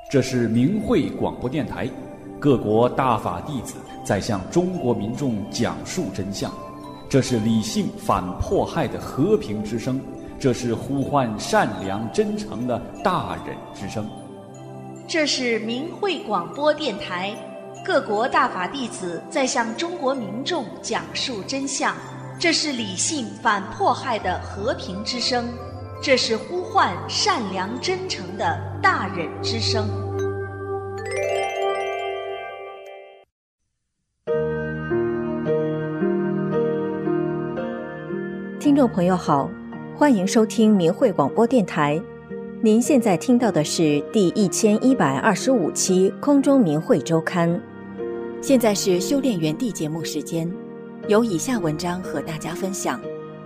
这是明慧广播电台，各国大法弟子在向中国民众讲述真相。这是理性反迫害的和平之声，这是呼唤善良真诚的大忍之声。 这是明慧广播电台，各国大法弟子在向中国民众讲述真相。这是理性反迫害的和平之声，这是呼唤善良真诚的大忍之声。 听众朋友好，欢迎收听明慧广播电台。您现在听到的是第1125期空中明慧周刊。现在是修炼园地节目时间，有以下文章和大家分享。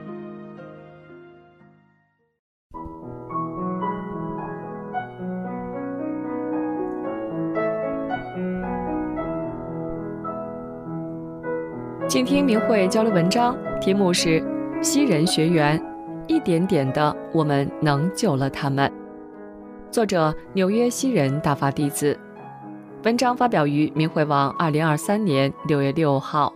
请听明慧交流文章，题目是西人学员，一点点的我们能救了他们。作者纽约西人大法弟子。文章发表于明慧网2023年6月6号。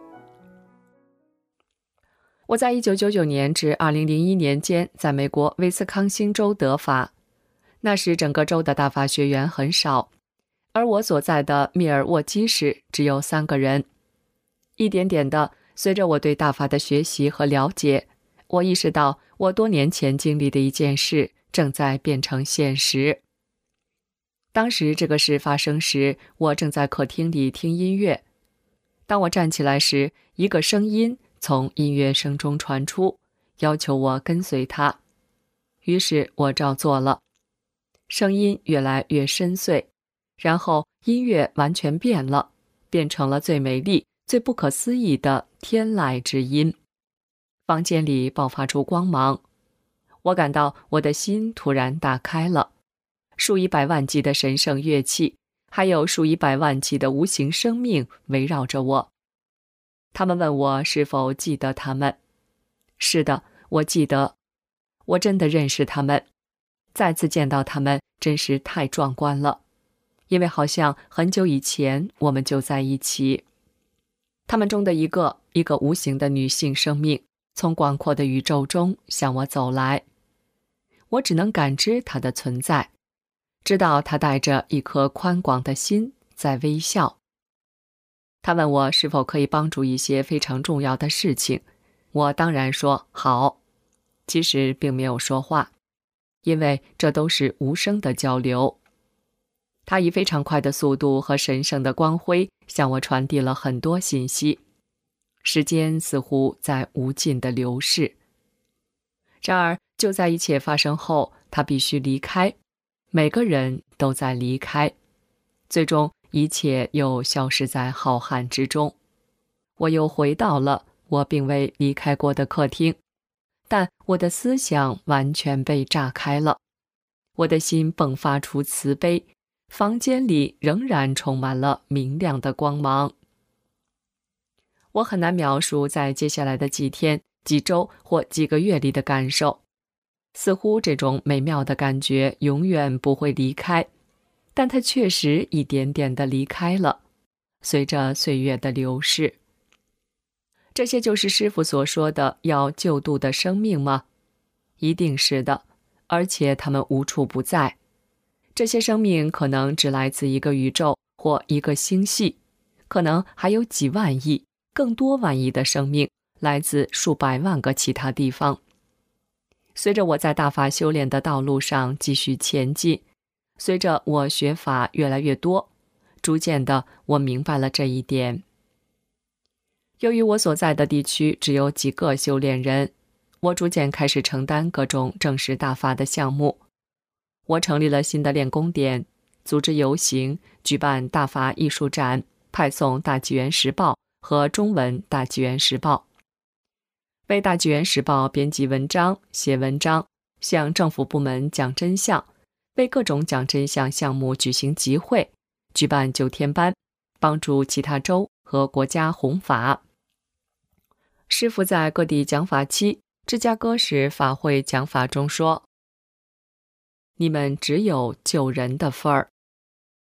我在1999年至2001年间在美国威斯康星州得法，那时整个州的大法学员很少，而我所在的密尔沃基市只有3个人。一点点的，随着我对大法的学习和了解，我意识到我多年前经历的一件事正在变成现实。当时这个事发生时，我正在客厅里听音乐。当我站起来时，一个声音从音乐声中传出，要求我跟随它。于是我照做了。声音越来越深邃，然后音乐完全变了，变成了最美丽、最不可思议的天籁之音。房间里爆发出光芒，我感到我的心突然打开了。数以百万计的神圣乐器，还有数以百万计的无形生命围绕着我。他们问我是否记得他们。是的，我记得。我真的认识他们。再次见到他们真是太壮观了，因为好像很久以前我们就在一起。他们中的一个无形的女性生命从广阔的宇宙中向我走来，我只能感知她的存在，知道她带着一颗宽广的心在微笑。她问我是否可以帮助一些非常重要的事情，我当然说好。其实并没有说话，因为这都是无声的交流。她以非常快的速度和神圣的光辉向我传递了很多信息。时间似乎在无尽的流逝。然而，就在一切发生后，他必须离开。每个人都在离开。最终，一切又消失在浩瀚之中。我又回到了我并未离开过的客厅，但我的思想完全被炸开了。我的心迸发出慈悲，房间里仍然充满了明亮的光芒。我很难描述在接下来的几天、几周或几个月里的感受，似乎这种美妙的感觉永远不会离开，但它确实一点点地离开了，随着岁月的流逝。这些就是师父所说的要救度的生命吗？一定是的，而且它们无处不在。这些生命可能只来自一个宇宙或一个星系，可能还有几万亿、更多万亿的生命来自数百万个其他地方。随着我在大法修炼的道路上继续前进，随着我学法越来越多，逐渐的我明白了这一点。由于我所在的地区只有几个修炼人，我逐渐开始承担各种正式大法的项目。我成立了新的练功点，组织游行，举办大法艺术展，派送大纪元时报和中文大纪元时报，为大纪元时报编辑文章、写文章，向政府部门讲真相，为各种讲真相项目举行集会，举办9天班，帮助其他州和国家弘法。师父在各地讲法期，芝加哥市法会讲法中说：你们只有救人的份儿。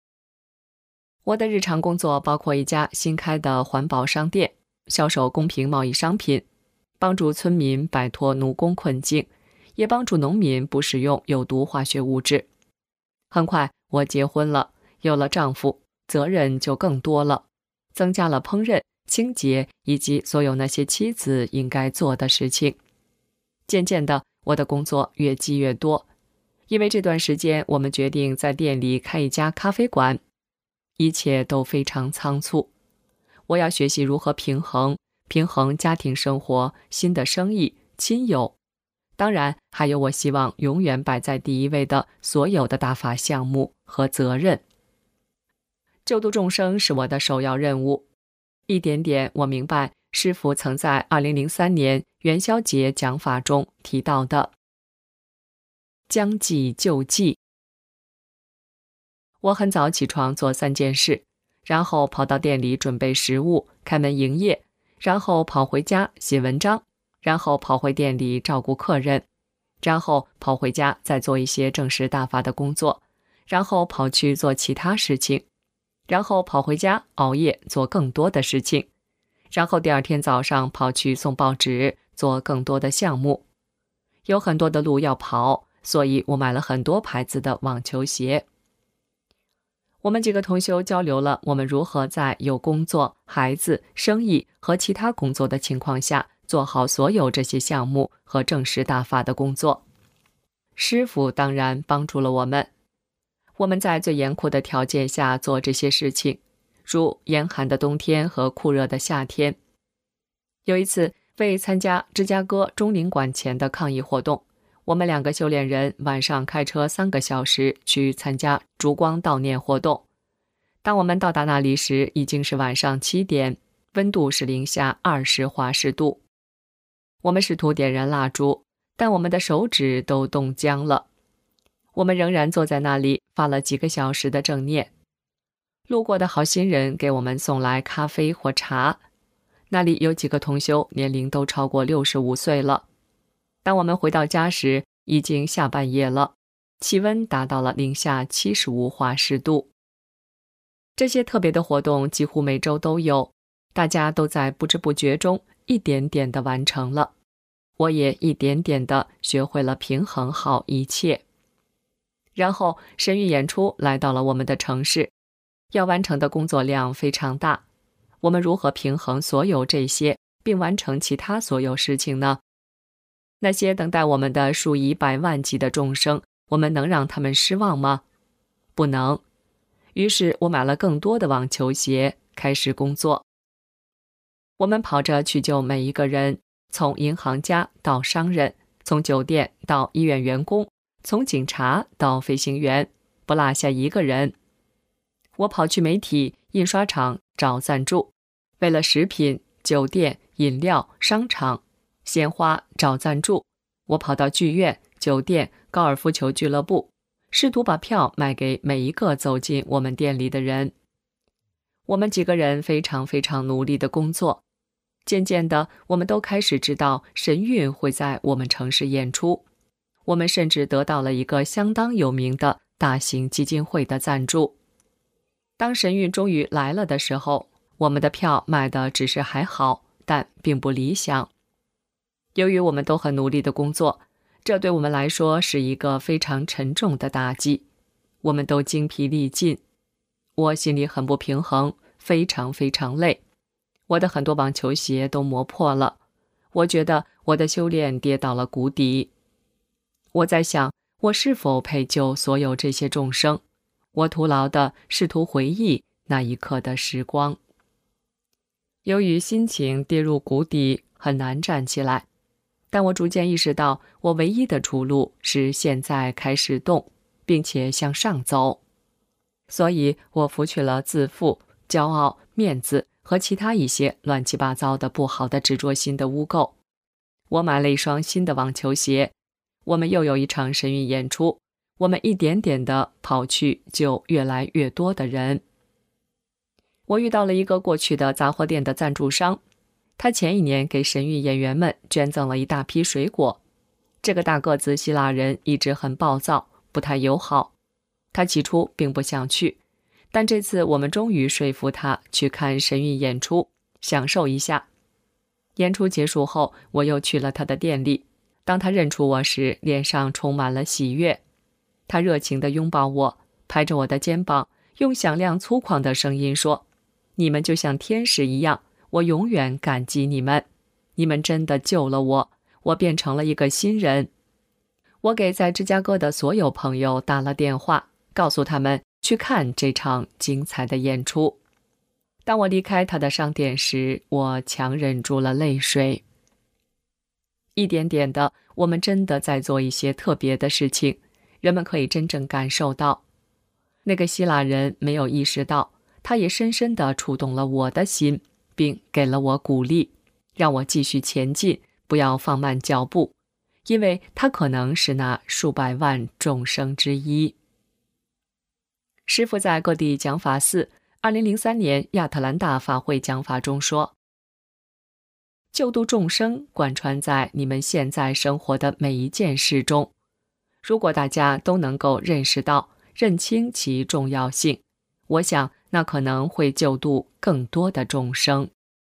我的日常工作包括一家新开的环保商店，销售公平贸易商品，帮助村民摆脱奴工困境，也帮助农民不使用有毒化学物质。很快我结婚了，有了丈夫，责任就更多了，增加了烹饪、清洁以及所有那些妻子应该做的事情。渐渐的，我的工作越积越多，因为这段时间我们决定在店里开一家咖啡馆，一切都非常仓促。我要学习如何平衡家庭生活、新的生意、亲友，当然还有我希望永远摆在第一位的所有的大法项目和责任。救度众生是我的首要任务。一点点我明白师父曾在2003年元宵节讲法中提到的将济救济。我很早起床做3件事，然后跑到店里准备食物，开门营业，然后跑回家写文章，然后跑回店里照顾客人，然后跑回家再做一些正式大法的工作，然后跑去做其他事情，然后跑回家熬夜做更多的事情，然后第二天早上跑去送报纸，做更多的项目。有很多的路要跑，所以我买了很多牌子的网球鞋。我们几个同修交流了我们如何在有工作、孩子、生意和其他工作的情况下做好所有这些项目和正式大法的工作。师父当然帮助了我们。我们在最严酷的条件下做这些事情，如严寒的冬天和酷热的夏天。有一次，为参加芝加哥中领馆前的抗议活动，我们2个修炼人晚上开车3个小时去参加烛光悼念活动。当我们到达那里时，已经是晚上7点，温度是-20华氏度。我们试图点燃蜡烛，但我们的手指都冻僵了。我们仍然坐在那里发了几个小时的正念。路过的好心人给我们送来咖啡或茶，那里有几个同修年龄都超过65岁了。当我们回到家时，已经下半夜了，气温达到了-75华氏度。这些特别的活动几乎每周都有，大家都在不知不觉中一点点地完成了。我也一点点地学会了平衡好一切。然后神谕演出来到了我们的城市，要完成的工作量非常大。我们如何平衡所有这些，并完成其他所有事情呢？那些等待我们的数以百万计的众生，我们能让他们失望吗？不能。于是我买了更多的网球鞋，开始工作。我们跑着去救每一个人，从银行家到商人，从酒店到医院员工，从警察到飞行员，不落下一个人。我跑去媒体、印刷厂找赞助，为了食品、酒店、饮料、商场、鲜花找赞助。我跑到剧院、酒店、高尔夫球俱乐部，试图把票卖给每一个走进我们店里的人。我们几个人非常非常努力的工作。渐渐的，我们都开始知道神韵会在我们城市演出。我们甚至得到了一个相当有名的大型基金会的赞助。当神韵终于来了的时候，我们的票卖的只是还好，但并不理想。由于我们都很努力的工作，这对我们来说是一个非常沉重的打击。我们都精疲力尽，我心里很不平衡，非常非常累。我的很多网球鞋都磨破了，我觉得我的修炼跌到了谷底。我在想，我是否配救所有这些众生？我徒劳地试图回忆那一刻的时光。由于心情跌入谷底，很难站起来。但我逐渐意识到，我唯一的出路是现在开始动，并且向上走。所以我拂去了自负、骄傲、面子和其他一些乱七八糟的不好的执着心的污垢。我买了一双新的网球鞋。我们又有一场神韵演出，我们一点点地跑去救越来越多的人。我遇到了一个过去的杂货店的赞助商，他前一年给神韵演员们捐赠了一大批水果。这个大个子希腊人一直很暴躁，不太友好。他起初并不想去， 但这次我们终于说服他去看神韵演出，享受一下。演出结束后，我又去了他的店里。当他认出我时，脸上充满了喜悦。他热情地拥抱我，拍着我的肩膀，用响亮粗犷的声音说：“你们就像天使一样，我永远感激你们。你们真的救了我，我变成了一个新人。”我给在芝加哥的所有朋友打了电话，告诉他们去看这场精彩的演出。当我离开他的商店时，我强忍住了泪水。一点点的，我们真的在做一些特别的事情，人们可以真正感受到。那个希腊人没有意识到，他也深深地触动了我的心，并给了我鼓励，让我继续前进，不要放慢脚步，因为他可能是那数百万众生之一。师父在各地讲法寺2003年亚特兰大法会讲法中说：“救度众生贯穿在你们现在生活的每一件事中。如果大家都能够认识到、认清其重要性，我想那可能会救度更多的众生。”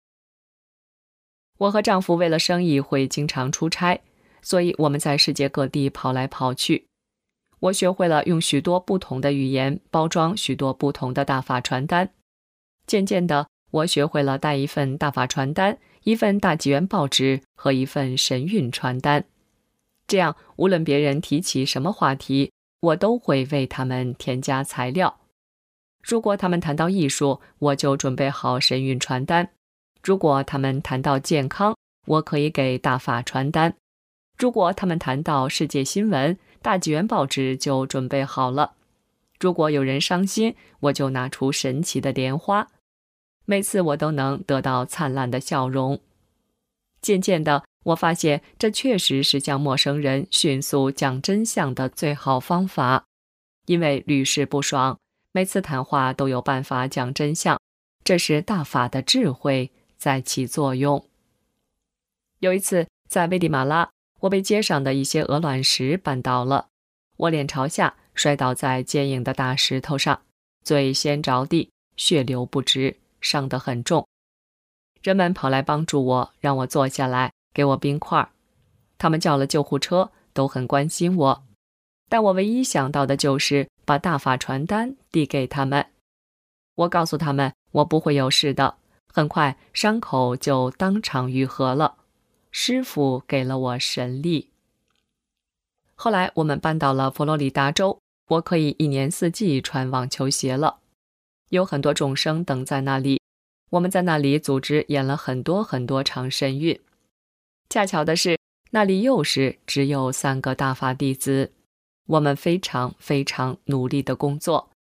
我和丈夫为了生意会经常出差，所以我们在世界各地跑来跑去。我学会了用许多不同的语言包装许多不同的大法传单。渐渐的，我学会了带一份大法传单、一份大纪元报纸和一份神韵传单。这样，无论别人提起什么话题，我都会为他们添加材料。如果他们谈到艺术，我就准备好神韵传单；如果他们谈到健康，我可以给大法传单；如果他们谈到世界新闻，大纪元报纸就准备好了。如果有人伤心，我就拿出神奇的莲花。每次我都能得到灿烂的笑容。渐渐的，我发现这确实是向陌生人迅速讲真相的最好方法，因为屡试不爽，每次谈话都有办法讲真相，这是大法的智慧在起作用。有一次在危地马拉，我被街上的一些鹅卵石绊倒了，我脸朝下摔倒在坚硬的大石头上，嘴先着地，血流不止，伤得很重。人们跑来帮助我，让我坐下来，给我冰块。他们叫了救护车，都很关心我。但我唯一想到的就是把大法传单递给他们。我告诉他们，我不会有事的。很快，伤口就当场愈合了。师父给了我神力。后来我们搬到了佛罗里达州，我可以一年四季穿网球鞋了。有很多众生等在那里，我们在那里组织演了很多场神韵。恰巧的是，那里又是只有3个大法弟子。我们非常努力的工作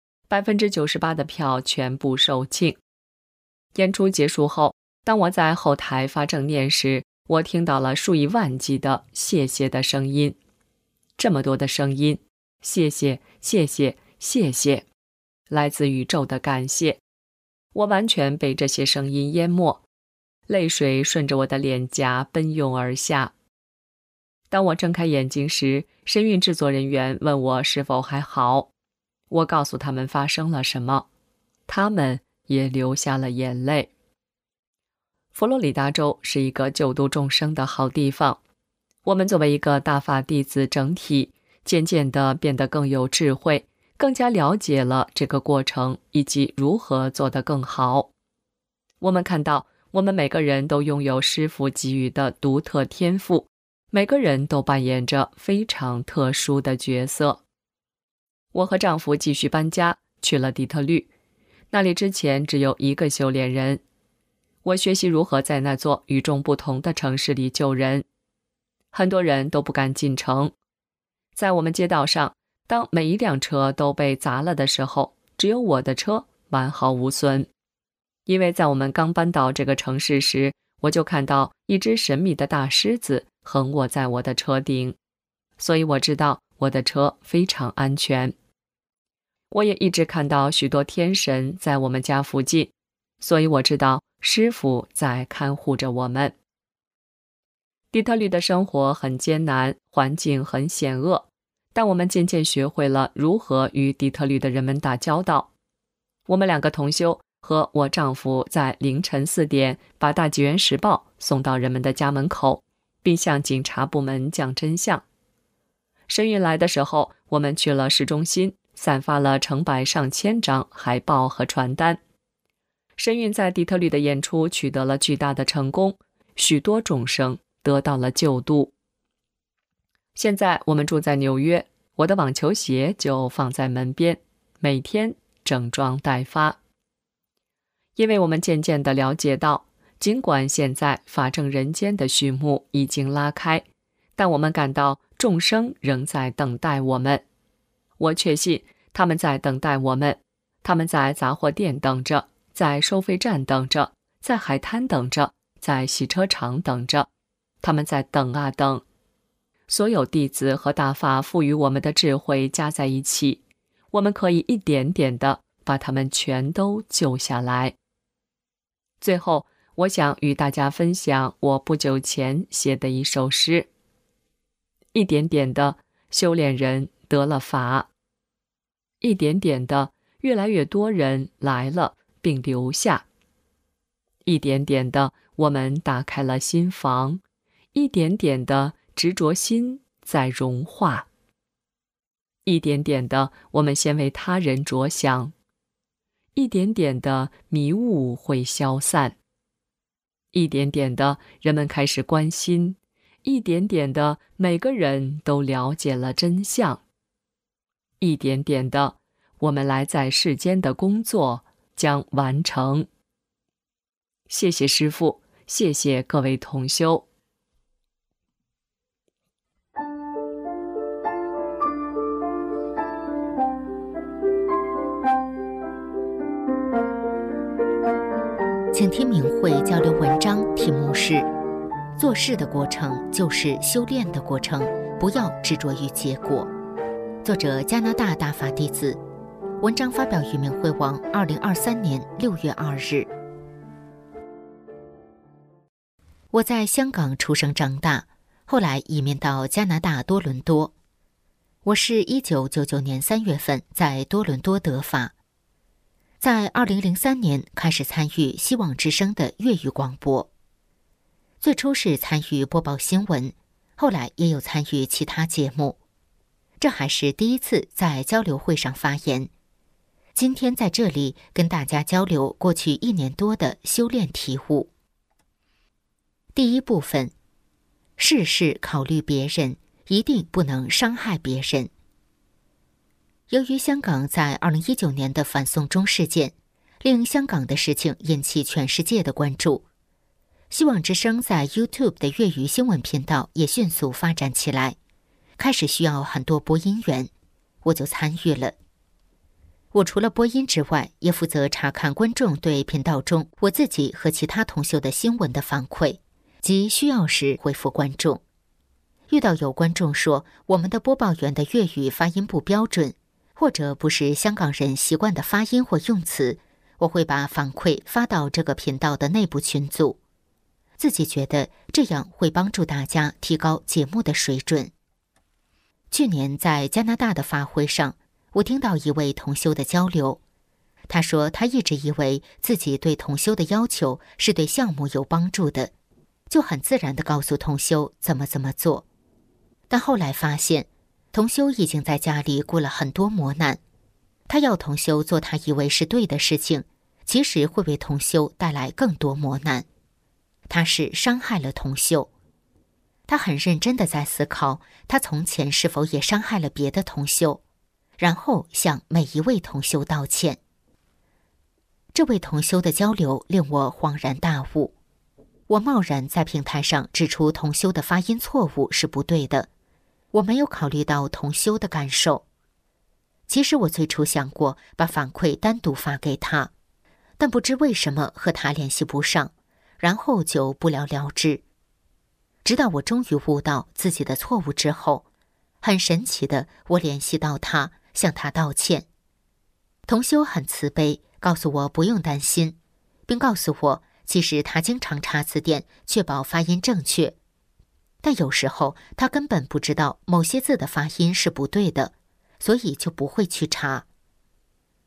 ，98%的票全部售罄。演出结束后，当我在后台发正念时，我听到了数以万计的谢谢的声音。这么多的声音，谢谢，谢谢，谢谢，来自宇宙的感谢。我完全被这些声音淹没，泪水顺着我的脸颊奔涌而下。当我睁开眼睛时，神韵制作人员问我是否还好。我告诉他们发生了什么，他们也流下了眼泪。佛罗里达州是一个救度众生的好地方。我们作为一个大法弟子整体，渐渐地变得更有智慧，更加了解了这个过程以及如何做得更好。我们看到，我们每个人都拥有师父给予的独特天赋，每个人都扮演着非常特殊的角色。我和丈夫继续搬家，去了底特律，那里之前只有1个修炼人。我学习如何在那座与众不同的城市里救人。很多人都不敢进城。在我们街道上，当每一辆车都被砸了的时候，只有我的车完好无损。因为在我们刚搬到这个城市时，我就看到一只神秘的大狮子横卧在我的车顶，所以我知道我的车非常安全。我也一直看到许多天神在我们家附近，所以我知道师父在看护着我们。底特律的生活很艰难，环境很险恶，但我们渐渐学会了如何与底特律的人们打交道。 我们2个同修和我丈夫在凌晨4点把《大纪元时报》送到人们的家门口，并向警察部门讲真相。神韵来的时候，我们去了市中心，散发了成百上千张海报和传单。神韵在底特律的演出取得了巨大的成功，许多众生得到了救度。现在我们住在纽约，我的网球鞋就放在门边，每天整装待发。因为我们渐渐地了解到，尽管现在法正人间的序幕已经拉开，但我们感到众生仍在等待我们。我确信他们在等待我们，他们在杂货店等着，在收费站等着，在海滩等着，在洗车场等着，他们在等啊等。所有弟子和大法赋予我们的智慧加在一起，我们可以一点点地把他们全都救下来。最后，我想与大家分享我不久前写的一首诗。一点点的，修炼人得了法；一点点的，越来越多人来了并留下；一点点的，我们打开了心房；一点点的，执着心在融化；一点点的，我们先为他人着想；一点点的，迷雾会消散；一点点的，人们开始关心；一点点的，每个人都了解了真相；一点点的，我们来在世间的工作将完成。谢谢师父，谢谢各位同修。 请听明慧交流文章，题目是做事的过程就是修炼的过程，不要执着于结果。作者加拿大大法弟子，文章发表于明慧网2023年6月2日。我在香港出生长大，后来移民到加拿大多伦多。我是1999年3月份在多伦多得法，在2003年开始参与希望之声的粤语广播，最初是参与播报新闻，后来也有参与其他节目。这还是第一次在交流会上发言。今天在这里跟大家交流过去1年多的修炼体悟。第一部分，事事考虑别人，一定不能伤害别人。由于香港在2019年的反送中事件，令香港的事情引起全世界的关注。希望之声在 YouTube 的粤语新闻频道也迅速发展起来，开始需要很多播音员，我就参与了。我除了播音之外，也负责查看观众对频道中我自己和其他同修的新闻的反馈，及需要时回复观众。遇到有观众说我们的播报员的粤语发音不标准，或者不是香港人习惯的发音或用词，我会把反馈发到这个频道的内部群组，自己觉得这样会帮助大家提高节目的水准。去年在加拿大的法会上，我听到一位同修的交流，他说他一直以为自己对同修的要求是对项目有帮助的，就很自然地告诉同修怎么做。但后来发现，同修已经在家里过了很多磨难，他要同修做他以为是对的事情，其实会为同修带来更多磨难。他是伤害了同修。他很认真地在思考，他从前是否也伤害了别的同修，然后向每一位同修道歉。这位同修的交流令我恍然大悟。我贸然在平台上指出同修的发音错误是不对的，我没有考虑到同修的感受。其实我最初想过把反馈单独发给他，但不知为什么和他联系不上，然后就不了了之。直到我终于悟到自己的错误之后，很神奇的，我联系到他，向他道歉。同修很慈悲，告诉我不用担心，并告诉我其实他经常查词典确保发音正确，但有时候他根本不知道某些字的发音是不对的，所以就不会去查。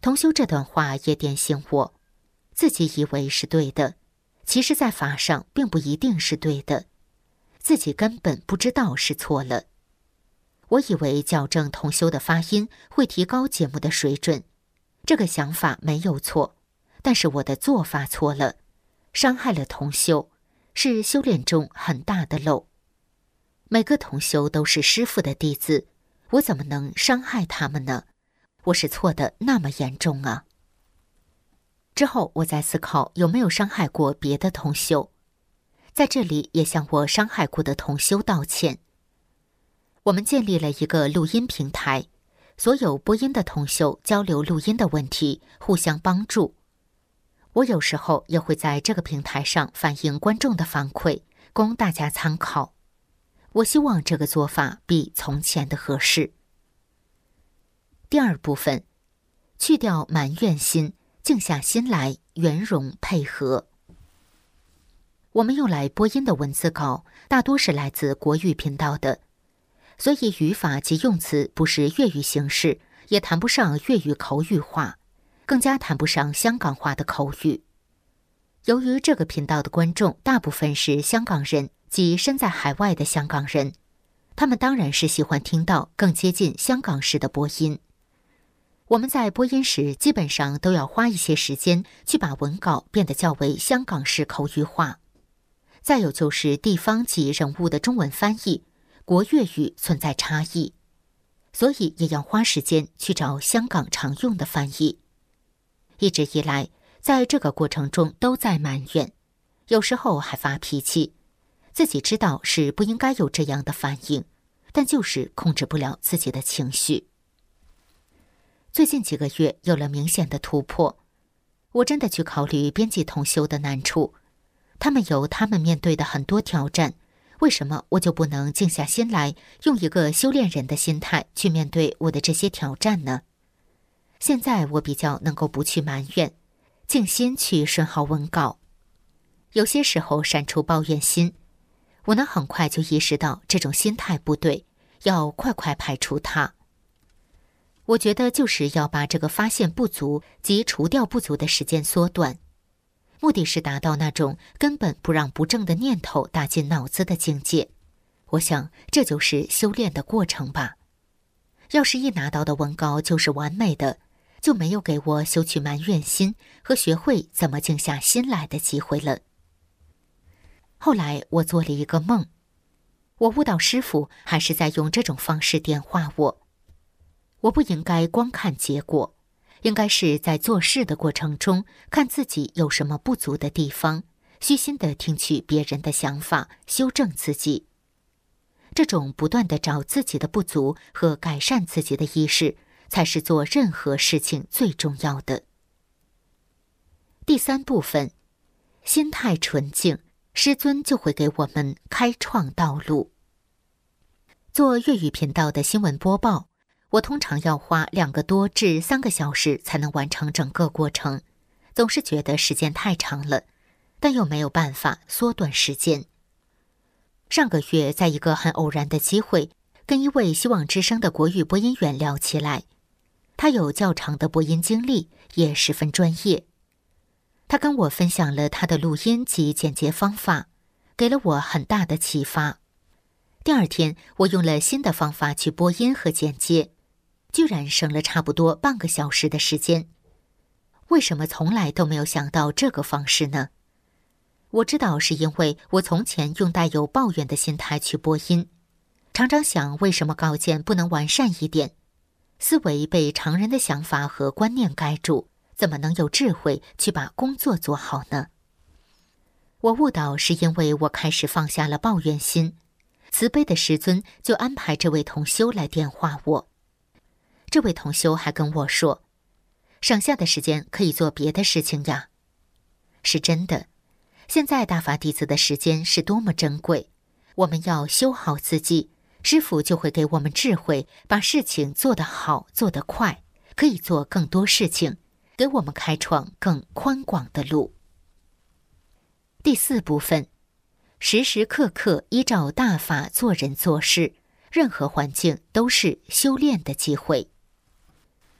同修这段话也点醒我，自己以为是对的，其实在法上并不一定是对的，自己根本不知道是错了。我以为矫正同修的发音会提高节目的水准，这个想法没有错，但是我的做法错了，伤害了同修，是修炼中很大的漏。每个同修都是师父的弟子，我怎么能伤害他们呢？我是错的那么严重啊。之后我在思考有没有伤害过别的同修，在这里也向我伤害过的同修道歉。我们建立了一个录音平台，所有播音的同修交流录音的问题，互相帮助。我有时候也会在这个平台上反映观众的反馈，供大家参考。我希望这个做法比从前的合适。第二部分，去掉埋怨心，静下心来，圆融配合。我们用来播音的文字稿大多是来自国语频道的，所以语法及用词不是粤语形式，也谈不上粤语口语化，更加谈不上香港话的口语。由于这个频道的观众大部分是香港人及身在海外的香港人，他们当然是喜欢听到更接近香港式的播音。我们在播音时基本上都要花一些时间去把文稿变得较为香港式口语化。再有就是地方及人物的中文翻译，国粤语存在差异，所以也要花时间去找香港常用的翻译。一直以来，在这个过程中都在埋怨，有时候还发脾气，自己知道是不应该有这样的反应，但就是控制不了自己的情绪。最近几个月有了明显的突破，我真的去考虑编辑同修的难处，他们有他们面对的很多挑战，为什么我就不能静下心来，用一个修炼人的心态去面对我的这些挑战呢？现在我比较能够不去埋怨，静心去顺好文稿。有些时候闪出抱怨心，我能很快就意识到这种心态不对，要快快排除它。我觉得就是要把这个发现不足及除掉不足的时间缩短，目的是达到那种根本不让不正的念头打进脑子的境界。我想这就是修炼的过程吧。要是一拿到的文稿就是完美的，就没有给我修去埋怨心和学会怎么静下心来的机会了。后来我做了一个梦，我悟到师父还是在用这种方式点化我。我不应该光看结果，应该是在做事的过程中看自己有什么不足的地方，虚心地听取别人的想法，修正自己。这种不断地找自己的不足和改善自己的意识，才是做任何事情最重要的。第三部分，心态纯净，师尊就会给我们开创道路。做粤语频道的新闻播报，我通常要花2个多至3个小时才能完成整个过程，总是觉得时间太长了，但又没有办法缩短时间。上个月在一个很偶然的机会，跟一位希望之声的国语播音员聊起来，他有较长的播音经历，也十分专业。他跟我分享了他的录音及剪接方法，给了我很大的启发。第二天，我用了新的方法去播音和剪接，居然省了差不多半个小时的时间。为什么从来都没有想到这个方式呢？我知道是因为我从前用带有抱怨的心态去播音，常常想为什么稿件不能完善一点，思维被常人的想法和观念盖住，怎么能有智慧去把工作做好呢？我悟到是因为我开始放下了抱怨心，慈悲的师尊就安排这位同修来点化我。这位同修还跟我说，省下的时间可以做别的事情呀。是真的，现在大法弟子的时间是多么珍贵，我们要修好自己，师父就会给我们智慧，把事情做得好，做得快，可以做更多事情，给我们开创更宽广的路。第4部分，时时刻刻依照大法做人做事，任何环境都是修炼的机会。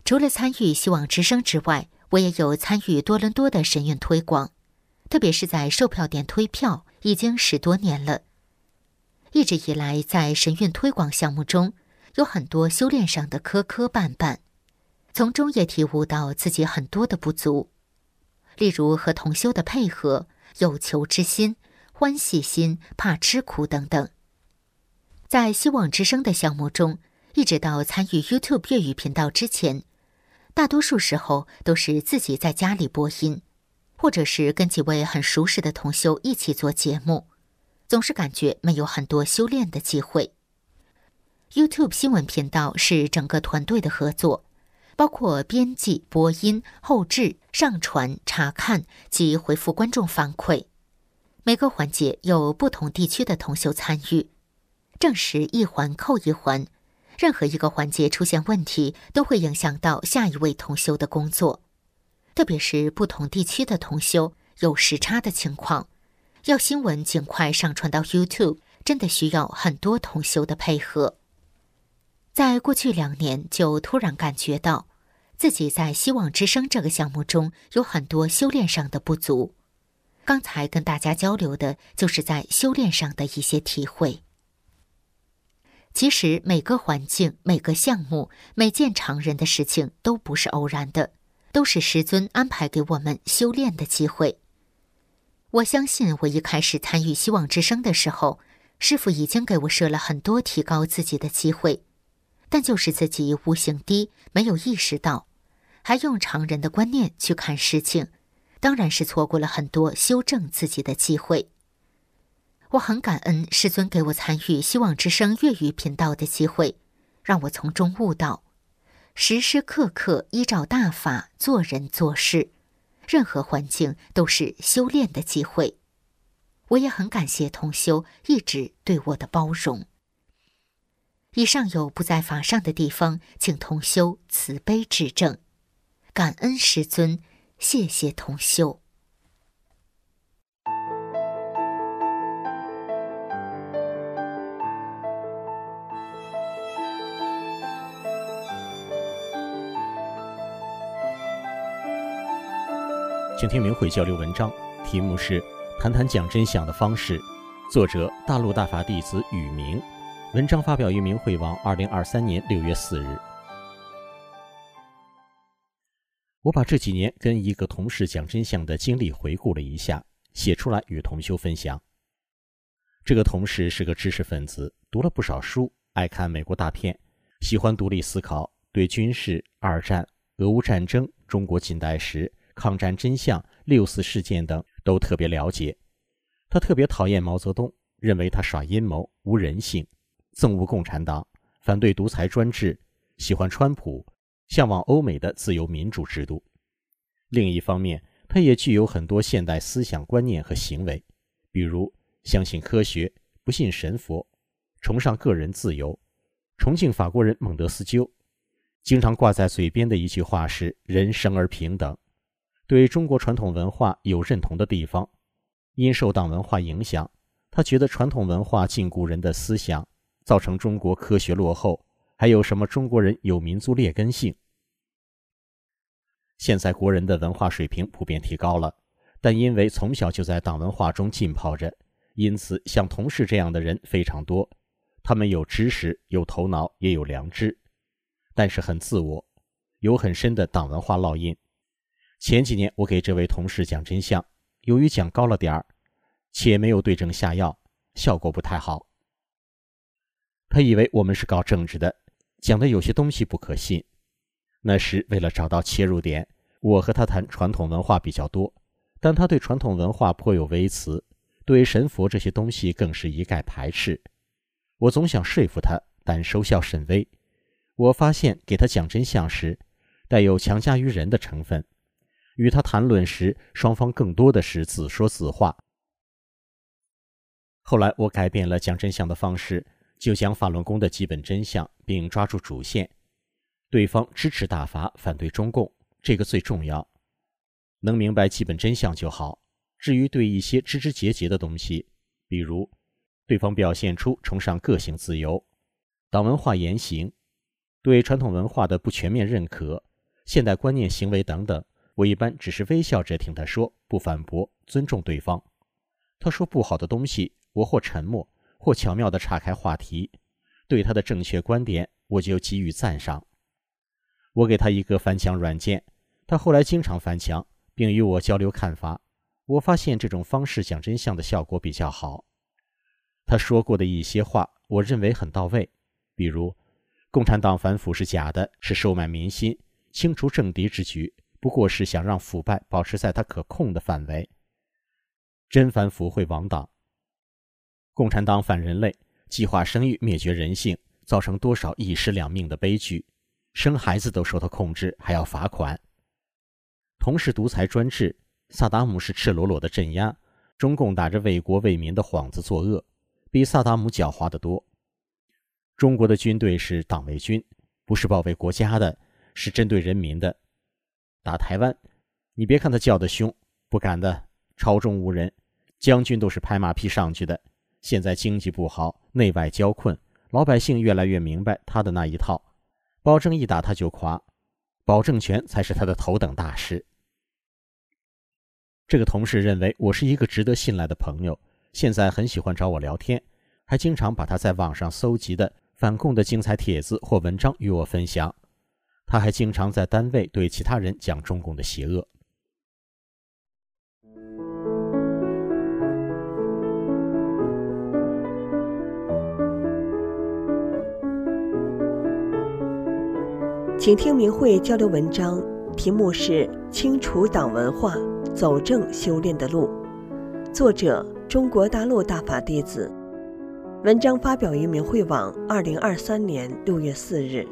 除了参与希望之声之外，我也有参与多伦多的神韵推广，特别是在售票点推票，已经10多年了。一直以来，在神韵推广项目中，有很多修炼上的磕磕绊绊，从中也体悟到自己很多的不足，例如和同修的配合、有求之心、欢喜心、怕吃苦等等。在希望之声的项目中，一直到参与 YouTube 粤语频道之前，大多数时候都是自己在家里播音，或者是跟几位很熟识的同修一起做节目，总是感觉没有很多修炼的机会。YouTube 新闻频道是整个团队的合作，包括编辑、播音、后制、上传、查看及回复观众反馈，每个环节有不同地区的同修参与，证实一环扣一环，任何一个环节出现问题，都会影响到下一位同修的工作。特别是不同地区的同修有时差的情况，要新闻尽快上传到 YouTube， 真的需要很多同修的配合。在过去2年，就突然感觉到自己在希望之声这个项目中有很多修炼上的不足。刚才跟大家交流的就是在修炼上的一些体会。其实每个环境、每个项目、每件常人的事情都不是偶然的，都是师尊安排给我们修炼的机会。我相信我一开始参与希望之声的时候，师父已经给我设了很多提高自己的机会，但就是自己悟性低，没有意识到，还用常人的观念去看事情，当然是错过了很多修正自己的机会。我很感恩师尊给我参与希望之声粤语频道的机会，让我从中悟到，时时刻刻依照大法做人做事，任何环境都是修炼的机会。我也很感谢同修一直对我的包容。以上有不在法上的地方，请同修慈悲指正。感恩师尊，谢谢同修。 请听明慧交流文章，题目是谈谈讲真相的方式，作者大陆大法弟子宇明，文章发表于明慧网2023年6月4日。我把这几年跟一个同事讲真相的经历回顾了一下，写出来与同修分享。这个同事是个知识分子，读了不少书，爱看美国大片，喜欢独立思考，对军事、二战、俄乌战争、中国近代史、抗战真相、6·4事件等都特别了解。他特别讨厌毛泽东，认为他耍阴谋、无人性，憎恶共产党，反对独裁专制，喜欢川普，向往欧美的自由民主制度。另一方面，他也具有很多现代思想观念和行为，比如相信科学，不信神佛，崇尚个人自由，崇敬法国人孟德斯鸠。经常挂在嘴边的一句话是人生而平等。对中国传统文化有认同的地方，因受党文化影响，他觉得传统文化禁锢人的思想，造成中国科学落后，还有什么中国人有民族劣根性。现在国人的文化水平普遍提高了，但因为从小就在党文化中浸泡着，因此像同事这样的人非常多。他们有知识，有头脑，也有良知，但是很自我，有很深的党文化烙印。前几年我给这位同事讲真相，由于讲高了点儿，且没有对症下药，效果不太好。他以为我们是搞政治的，讲的有些东西不可信。那时为了找到切入点，我和他谈传统文化比较多，但他对传统文化颇有微词，对神佛这些东西更是一概排斥。我总想说服他，但收效甚微。我发现给他讲真相时，带有强加于人的成分。与他谈论时，双方更多的是自说自话。后来我改变了讲真相的方式，就讲法轮功的基本真相，并抓住主线。对方支持大法，反对中共，这个最重要。能明白基本真相就好。至于对一些枝枝节节的东西，比如对方表现出崇尚个性自由、党文化言行，对传统文化的不全面认可， 现代观念、行为等等，我一般只是微笑着听他说，不反驳，尊重对方。他说不好的东西，我或沉默，或巧妙地岔开话题，对他的正确观点，我就给予赞赏。我给他一个翻墙软件，他后来经常翻墙，并与我交流看法。我发现这种方式讲真相的效果比较好。他说过的一些话，我认为很到位，比如共产党反腐是假的，是收买民心，清除政敌之举不过是想让腐败保持在他可控的范围。真反腐会亡党。共产党反人类，计划生育灭绝人性，造成多少一尸两命的悲剧，生孩子都受他控制，还要罚款。同是独裁专制，萨达姆是赤裸裸的镇压，中共打着为国为民的幌子作恶，比萨达姆狡猾得多。中国的军队是党卫军，不是保卫国家的，是针对人民的。打台湾，你别看他叫得凶，不敢的，朝中无人，将军都是拍马屁上去的。现在经济不好，内外交困，老百姓越来越明白他的那一套，保证一打他就垮，保证权才是他的头等大事。这个同事认为我是一个值得信赖的朋友，现在很喜欢找我聊天，还经常把他在网上搜集的反共的精彩帖子或文章与我分享。他还经常在单位对其他人讲中共的邪恶。 请听明慧交流文章，题目是《清除党文化，走正修炼的路》，作者中国大陆大法弟子。文章发表于明慧网2023年6月4日。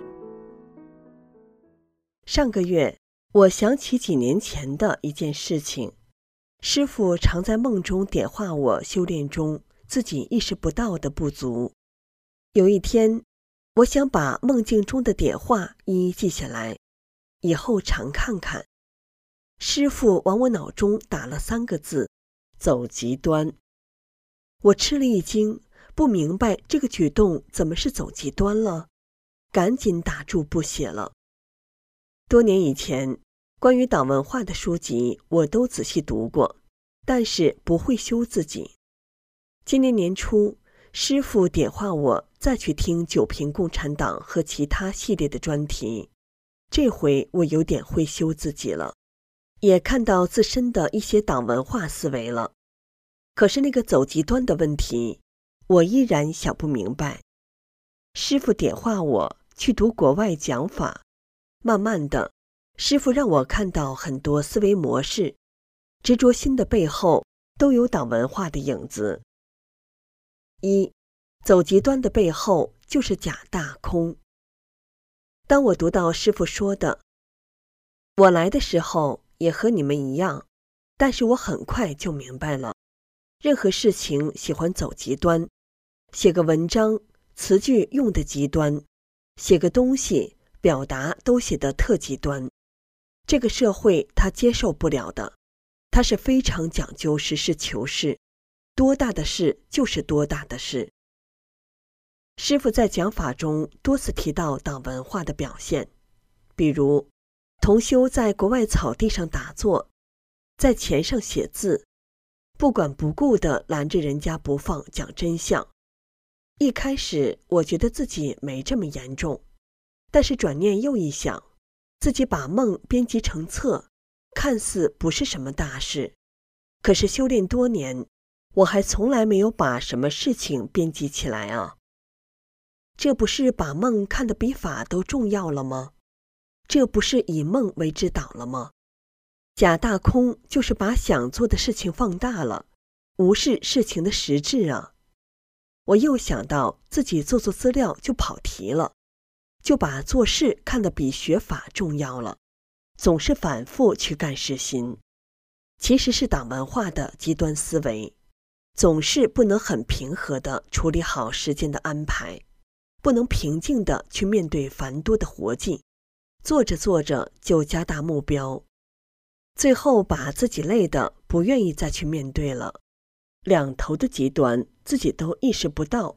上个月，我想起几年前的一件事情。师父常在梦中点化我修炼中自己意识不到的不足。有一天，我想把梦境中的点化一一记下来，以后常看看。师父往我脑中打了3个字：走极端。我吃了一惊，不明白这个举动怎么是走极端了，赶紧打住不写了。多年以前，关于党文化的书籍我都仔细读过，但是不会修自己。今年年初，师父点化我再去听九评共产党和其他系列的专题，这回我有点会修自己了，也看到自身的一些党文化思维了。可是那个走极端的问题，我依然想不明白。师父点化我去读国外讲法，慢慢的，师父让我看到很多思维模式，执着心的背后都有党文化的影子。一，走极端的背后就是假大空。当我读到师父说的，我来的时候也和你们一样，但是我很快就明白了，任何事情喜欢走极端，写个文章，词句用的极端，写个东西，表达都写得特极端。这个社会它接受不了的，它是非常讲究实事求是，多大的事就是多大的事。师父在讲法中多次提到党文化的表现，比如同修在国外草地上打坐，在钱上写字，不管不顾地拦着人家不放讲真相。一开始我觉得自己没这么严重，但是转念又一想，自己把梦编辑成册，看似不是什么大事，可是修炼多年，我还从来没有把什么事情编辑起来啊。这不是把梦看得比法都重要了吗？这不是以梦为指导了吗？假大空就是把想做的事情放大了，无视事情的实质啊。我又想到自己做资料就跑题了，就把做事看得比学法重要了，总是反复去干实行。其实是党文化的极端思维，总是不能很平和地处理好时间的安排，不能平静地去面对繁多的活计，做着做着就加大目标，最后把自己累得不愿意再去面对了。两头的极端自己都意识不到。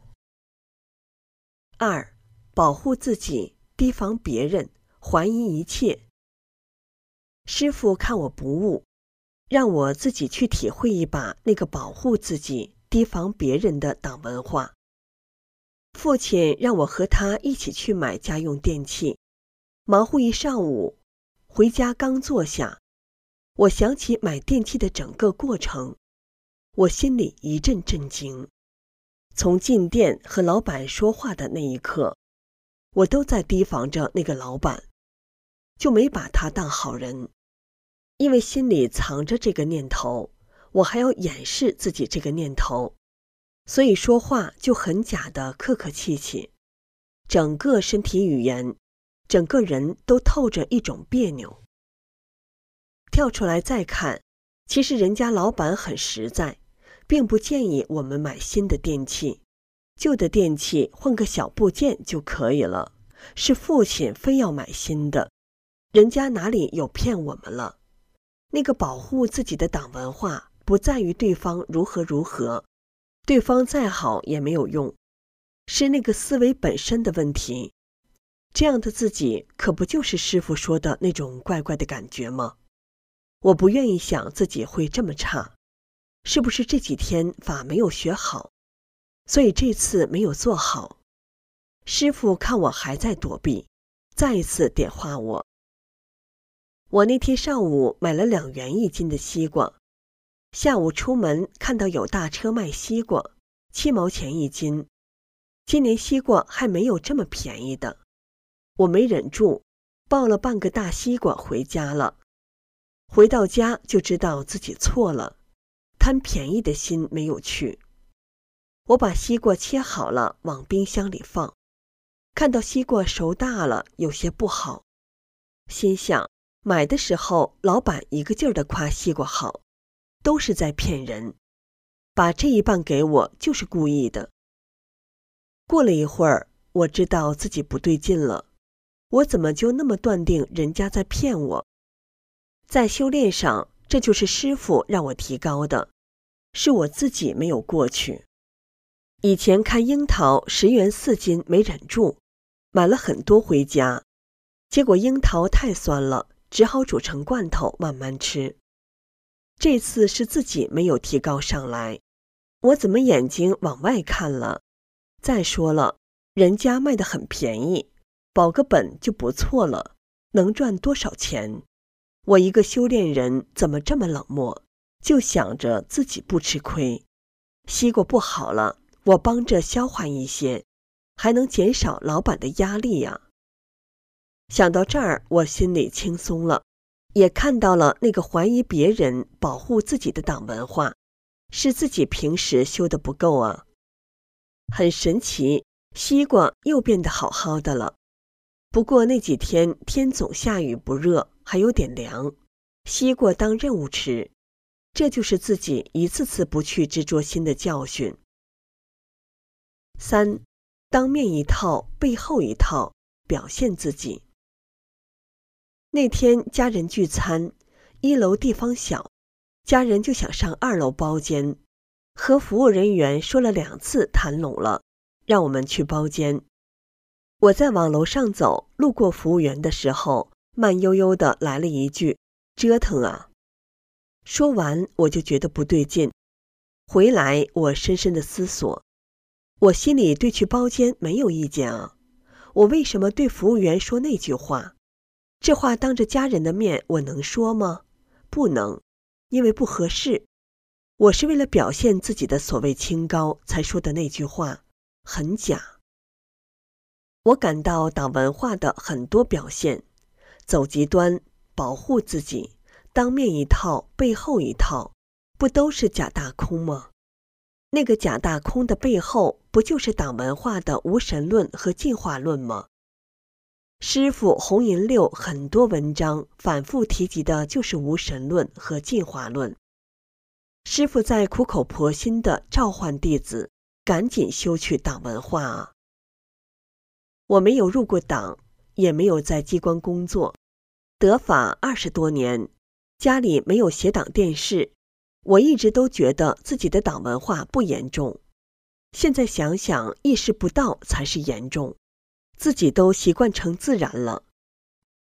二，保护自己，提防别人，怀疑一切， 师父看我不悟，让我自己去体会一把那个保护自己、提防别人的党文化。父亲让我和他一起去买家用电器，忙活一上午，回家刚坐下，我想起买电器的整个过程，我心里一阵震惊。从进店和老板说话的那一刻，我都在提防着那个老板，就没把他当好人，因为心里藏着这个念头，我还要掩饰自己这个念头，所以说话就很假的客客气气，整个身体语言，整个人都透着一种别扭。跳出来再看，其实人家老板很实在，并不建议我们买新的电器，旧的电器换个小部件就可以了，是父亲非要买新的，人家哪里有骗我们了。那个保护自己的党文化不在于对方如何如何，对方再好也没有用，是那个思维本身的问题。这样的自己可不就是师父说的那种怪怪的感觉吗？我不愿意想自己会这么差，是不是这几天法没有学好，所以这次没有做好？师父看我还在躲避，再一次点化我。我那天上午买了2元1斤的西瓜，下午出门看到有大车卖西瓜，7毛钱1斤。今年西瓜还没有这么便宜的，我没忍住，抱了半个大西瓜回家了。回到家就知道自己错了，贪便宜的心没有去。我把西瓜切好了，往冰箱里放，看到西瓜熟大了，有些不好，心想买的时候老板一个劲儿地夸西瓜好，都是在骗人，把这一半给我就是故意的。过了一会儿，我知道自己不对劲了，我怎么就那么断定人家在骗我？在修炼上，这就是师父让我提高的，是我自己没有过去。以前看樱桃10元4斤没忍住，买了很多回家，结果樱桃太酸了，只好煮成罐头慢慢吃。这次是自己没有提高上来，我怎么眼睛往外看了？再说了，人家卖得很便宜，保个本就不错了，能赚多少钱？我一个修炼人怎么这么冷漠，就想着自己不吃亏。西瓜不好了，我帮着消化一些，还能减少老板的压力呀。想到这儿，我心里轻松了，也看到了那个怀疑别人、保护自己的党文化，是自己平时修得不够啊。很神奇，西瓜又变得好好的了。不过那几天天总下雨不热，还有点凉，西瓜当任务吃，这就是自己一次次不去执着心的教训。3. 当面一套，背后一套，表现自己。那天家人聚餐，1楼地方小，家人就想上2楼包间，和服务人员说了2次谈拢了，让我们去包间。我在往楼上走，路过服务员的时候，慢悠悠地来了一句：“折腾啊！”说完我就觉得不对劲，回来我深深地思索，我心里对去包间没有意见啊，我为什么对服务员说那句话？这话当着家人的面我能说吗？不能，因为不合适。我是为了表现自己的所谓清高才说的那句话，很假。我感到党文化的很多表现，走极端，保护自己，当面一套，背后一套，不都是假大空吗？那个假大空的背后，不就是党文化的无神论和进化论吗？师父红银六很多文章反复提及的就是无神论和进化论。师父在苦口婆心地召唤弟子，赶紧修去党文化啊！我没有入过党，也没有在机关工作，得法20多年，家里没有写党电视，我一直都觉得自己的党文化不严重。现在想想，意识不到才是严重，自己都习惯成自然了。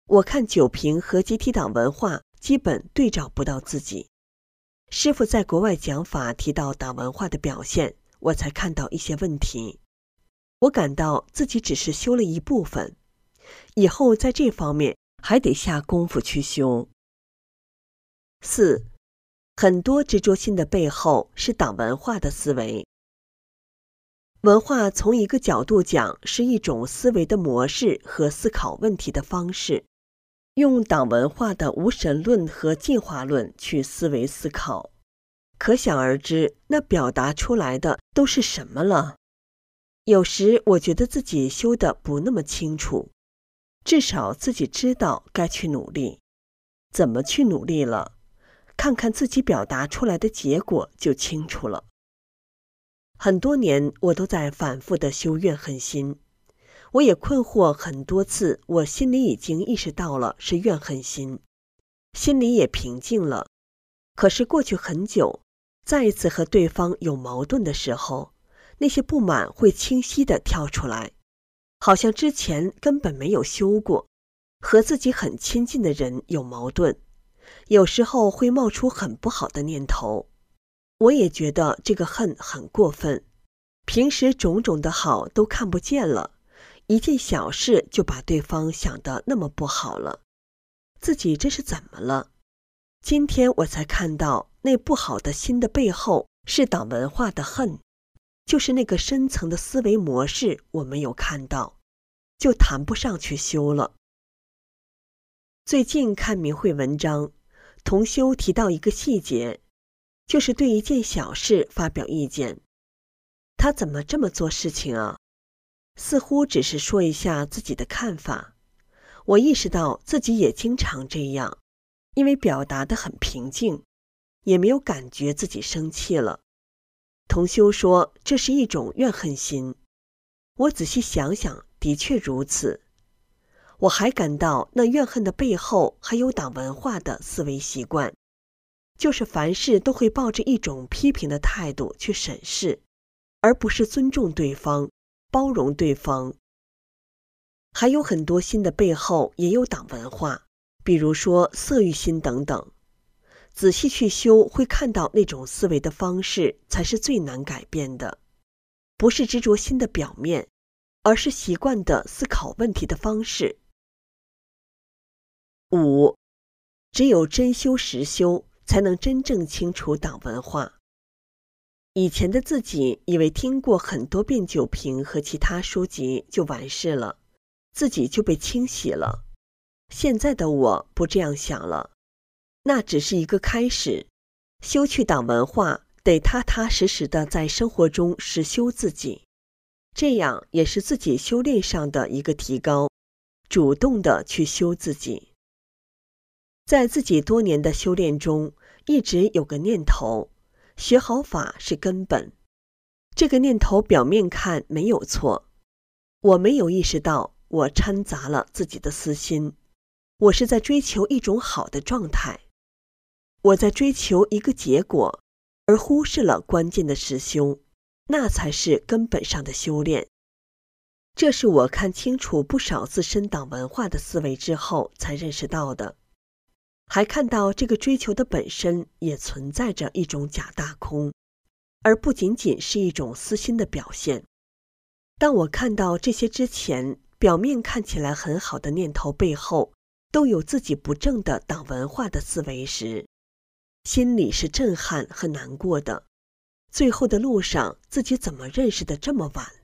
我看酒瓶和集体党文化基本对照不到自己。师父在国外讲法提到党文化的表现，我才看到一些问题。我感到自己只是修了一部分，以后在这方面还得下功夫去修。4. 很多执着心的背后是党文化的思维。文化从一个角度讲是一种思维的模式和思考问题的方式，用党文化的无神论和进化论去思维思考，可想而知那表达出来的都是什么了。有时我觉得自己修得不那么清楚，至少自己知道该去努力，怎么去努力了，看看自己表达出来的结果就清楚了。很多年我都在反复地修怨恨心，我也困惑很多次，我心里已经意识到了是怨恨心，心里也平静了。可是过去很久，再一次和对方有矛盾的时候，那些不满会清晰地跳出来，好像之前根本没有修过。和自己很亲近的人有矛盾，有时候会冒出很不好的念头。我也觉得这个恨很过分，平时种种的好都看不见了，一件小事就把对方想得那么不好了，自己这是怎么了？今天我才看到那不好的心的背后是党文化的恨，就是那个深层的思维模式我没有看到，就谈不上去修了。最近看明慧文章，同修提到一个细节，就是对一件小事发表意见。他怎么这么做事情啊？似乎只是说一下自己的看法。我意识到自己也经常这样，因为表达得很平静，也没有感觉自己生气了。同修说这是一种怨恨心，我仔细想想，的确如此。我还感到那怨恨的背后还有党文化的思维习惯，就是凡事都会抱着一种批评的态度去审视，而不是尊重对方，包容对方。还有很多心的背后也有党文化，比如说色欲心等等。仔细去修，会看到那种思维的方式才是最难改变的，不是执着心的表面，而是习惯的思考问题的方式。5. 只有真修实修，才能真正清除党文化。以前的自己以为听过很多遍酒瓶和其他书籍就完事了，自己就被清洗了。现在的我不这样想了，那只是一个开始。修去党文化，得踏踏实实的在生活中实修自己，这样也是自己修炼上的一个提高，主动的去修自己。在自己多年的修炼中，一直有个念头，学好法是根本。这个念头表面看没有错，我没有意识到我掺杂了自己的私心，我是在追求一种好的状态，我在追求一个结果，而忽视了关键的实修，那才是根本上的修炼。这是我看清楚不少自身党文化的思维之后才认识到的，还看到这个追求的本身也存在着一种假大空，而不仅仅是一种私心的表现。当我看到这些之前表面看起来很好的念头背后都有自己不正的党文化的思维时，心里是震撼和难过的。最后的路上，自己怎么认识的这么晚？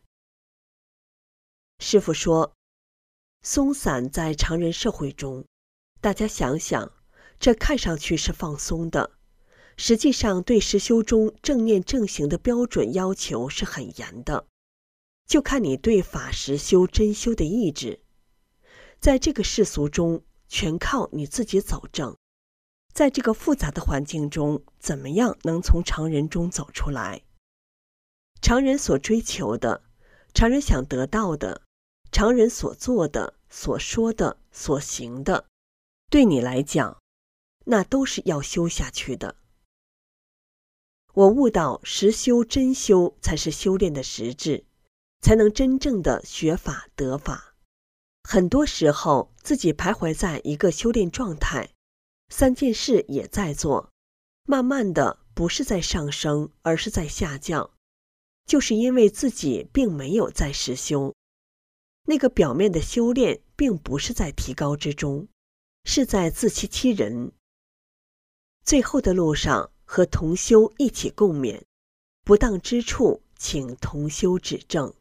师父说，松散在常人社会中，大家想想，这看上去是放松的，实际上对实修中正念正行的标准要求是很严的，就看你对法实修真修的意志。在这个世俗中，全靠你自己走正。在这个复杂的环境中，怎么样能从常人中走出来？常人所追求的，常人想得到的，常人所做的、所说的、所行的，对你来讲，那都是要修下去的。我悟到实修真修才是修炼的实质，才能真正的学法得法。 很多时候自己徘徊在一个修炼状态，3件事也在做，慢慢的不是在上升，而是在下降，就是因为自己并没有在实修。那个表面的修炼并不是在提高之中，是在自欺欺人。最后的路上和同修一起共勉，不当之处请同修指正。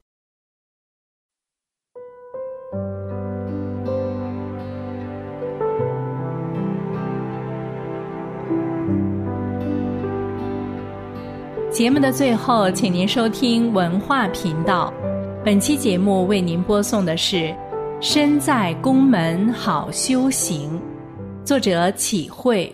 节目的最后，请您收听文化频道。本期节目为您播送的是《身在宫门好修行》，作者启慧。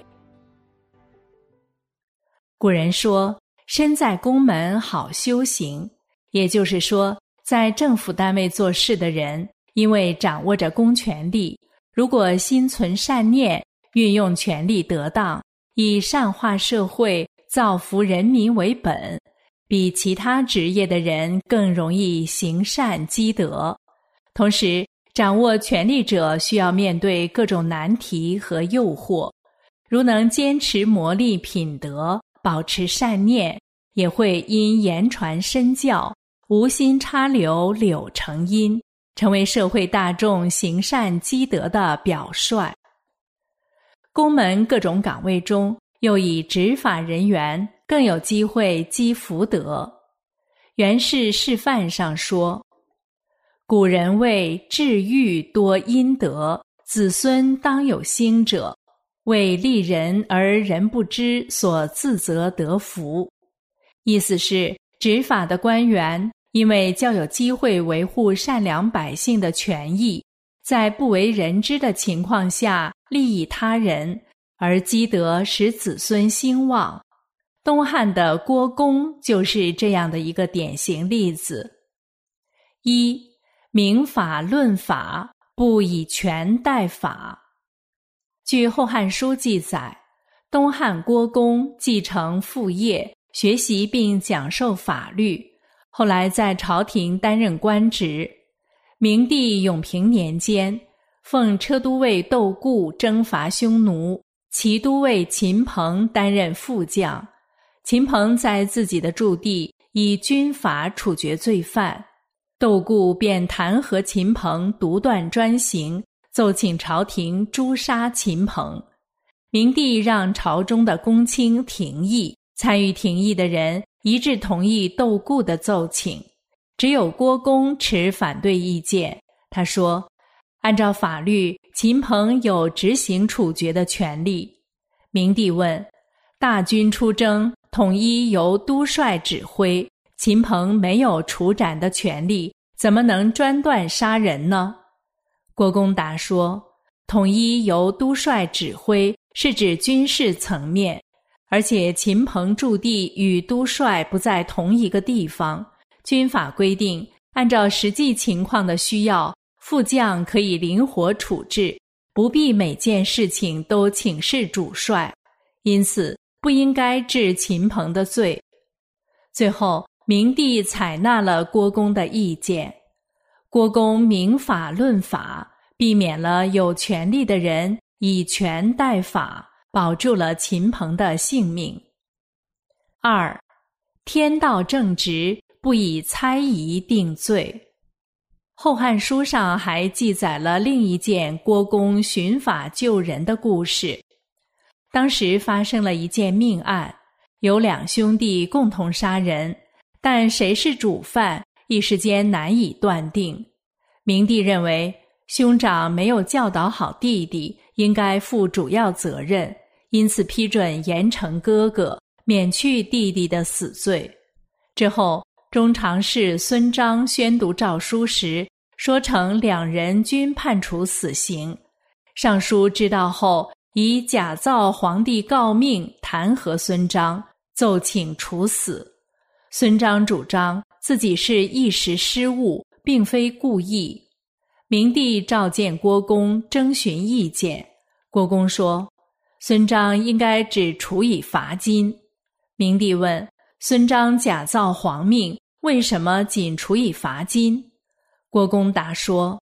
古人说，身在宫门好修行，也就是说，在政府单位做事的人，因为掌握着公权力，如果心存善念，运用权力得当，以善化社会、造福人民为本，比其他职业的人更容易行善积德。同时，掌握权力者需要面对各种难题和诱惑，如能坚持磨砺品德，保持善念，也会因言传身教，无心插柳柳成荫，成为社会大众行善积德的表率。宫门各种岗位中，又以执法人员更有机会积福德。袁氏示范上说，古人谓治育多阴德，子孙当有兴者，为利人而人不知，所自责得福。意思是，执法的官员因为较有机会维护善良百姓的权益，在不为人知的情况下利益他人，而积德使子孙兴旺。东汉的郭公就是这样的一个典型例子。1. 明法论法，不以权代法。据《后汉书》记载，东汉郭公继承父业，学习并讲授法律，后来在朝廷担任官职。明帝永平年间，奉车都尉窦固征伐匈奴，骑都尉秦鹏担任副将。秦鹏在自己的驻地以军法处决罪犯，窦固便弹劾秦鹏独断专行，奏请朝廷诛杀秦鹏。明帝让朝中的公卿廷议，参与廷议的人一致同意窦固的奏请，只有郭公持反对意见。他说，按照法律，秦鹏有执行处决的权利。明帝问，大军出征，统一由都帅指挥，秦鹏没有处斩的权利，怎么能专断杀人呢？郭公答说，统一由都帅指挥是指军事层面，而且秦鹏驻地与都帅不在同一个地方，军法规定，按照实际情况的需要，副将可以灵活处置，不必每件事情都请示主帅，因此不应该治秦鹏的罪。最后，明帝采纳了郭公的意见。郭公明法论法，避免了有权力的人以权代法，保住了秦鹏的性命。2. 天道正直，不以猜疑定罪。《后汉书》上还记载了另一件郭公寻法救人的故事。当时发生了一件命案，有2兄弟共同杀人，但谁是主犯，一时间难以断定。明帝认为兄长没有教导好弟弟，应该负主要责任，因此批准严惩哥哥，免去弟弟的死罪。之后，中常侍孙章宣读诏书时，说成2人均判处死刑。尚书知道后，以假造皇帝诰命弹劾孙章，奏请处死。孙章主张自己是一时失误，并非故意。明帝召见郭公征询意见，郭公说，孙章应该只处以罚金。明帝问，孙章假造皇命，为什么仅处以罚金？郭公答说，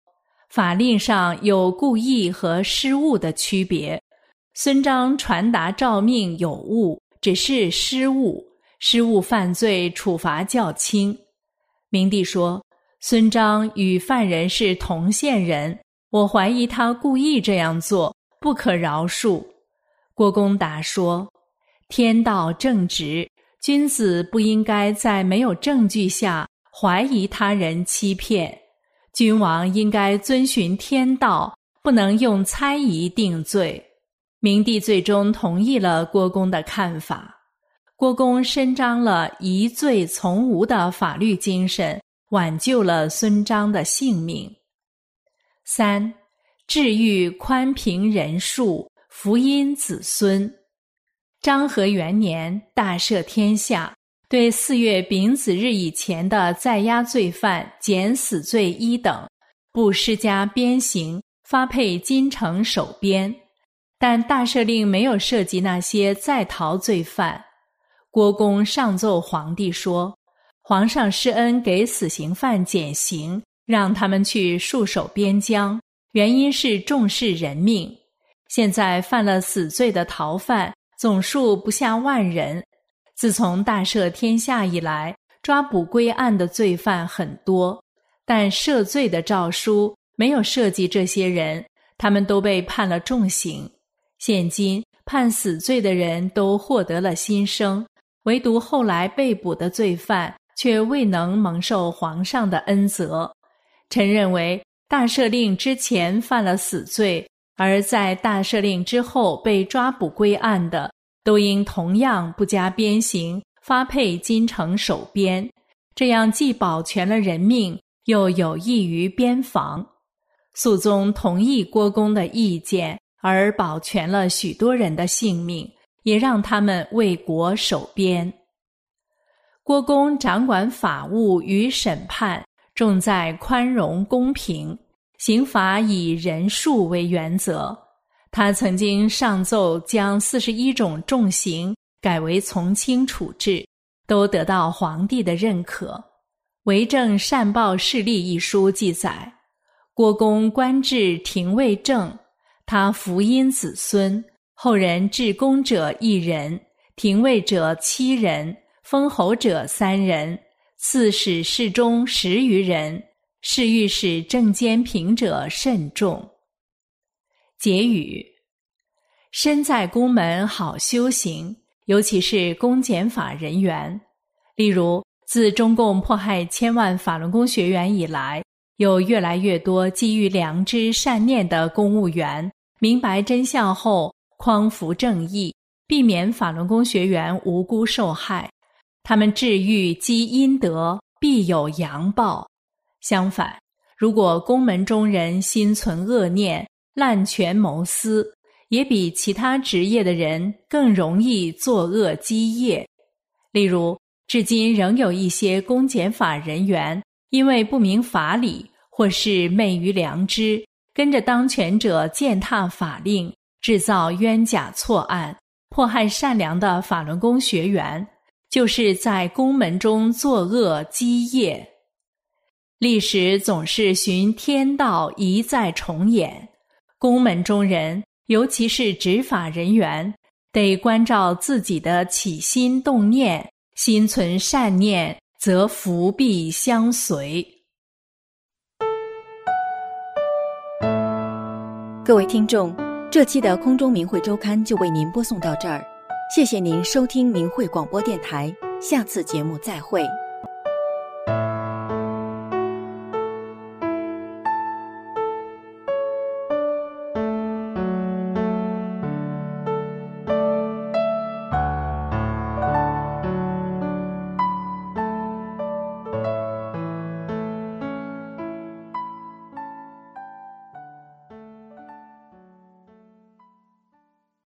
法令上有故意和失误的区别。孙章传达诏命有误，只是失误，失误犯罪处罚较轻。明帝说，孙章与犯人是同县人，我怀疑他故意这样做，不可饶恕。郭公答说，天道正直，君子不应该在没有证据下怀疑他人欺骗，君王应该遵循天道，不能用猜疑定罪。明帝最终同意了郭公的看法。郭公伸张了疑罪从无的法律精神，挽救了孙章的性命。3. 治愈宽平仁恕，福荫子孙。章和元年，大赦天下，对4月丙子日以前的在押罪犯减死罪1等，不施加鞭刑，发配京城守边。但大赦令没有涉及那些在逃罪犯。郭公上奏皇帝说，皇上施恩给死刑犯减刑，让他们去戍守边疆，原因是重视人命。现在犯了死罪的逃犯总数不下10000人。自从大赦天下以来，抓捕归案的罪犯很多，但赦罪的诏书没有涉及这些人，他们都被判了重刑。现今判死罪的人都获得了新生，唯独后来被捕的罪犯却未能蒙受皇上的恩泽。臣认为，大赦令之前犯了死罪，而在大赦令之后被抓捕归案的，都应同样不加鞭刑，发配京城守边，这样既保全了人命，又有益于边防。肃宗同意郭公的意见，而保全了许多人的性命，也让他们为国守边。郭公掌管法务与审判，重在宽容公平，刑罚以人数为原则。他曾经上奏将41种重刑改为从轻处置，都得到皇帝的认可。《为政善报事例》一书记载，郭公官至廷尉正，他福荫子孙，后人至公者1人，廷尉者7人，封侯者3人，刺史侍中10余人，侍御史正监平者甚众。结语：身在宫门好修行，尤其是公检法人员。例如，自中共迫害千万法轮功学员以来，有越来越多基于良知善念的公务员明白真相后匡扶正义，避免法轮功学员无辜受害。他们治愈积阴德，必有阳报。相反，如果宫门中人心存恶念，滥权谋私，也比其他职业的人更容易作恶积业。例如，至今仍有一些公检法人员因为不明法理或是昧于良知，跟着当权者践踏法令，制造冤假错案，迫害善良的法轮功学员，就是在宫门中作恶积业。历史总是循天道一再重演，宫门中人，尤其是执法人员，得关照自己的起心动念，心存善念，则福必相随。 各位听众，这期的空中明慧周刊就为您播送到这儿，谢谢您收听明慧广播电台，下次节目再会。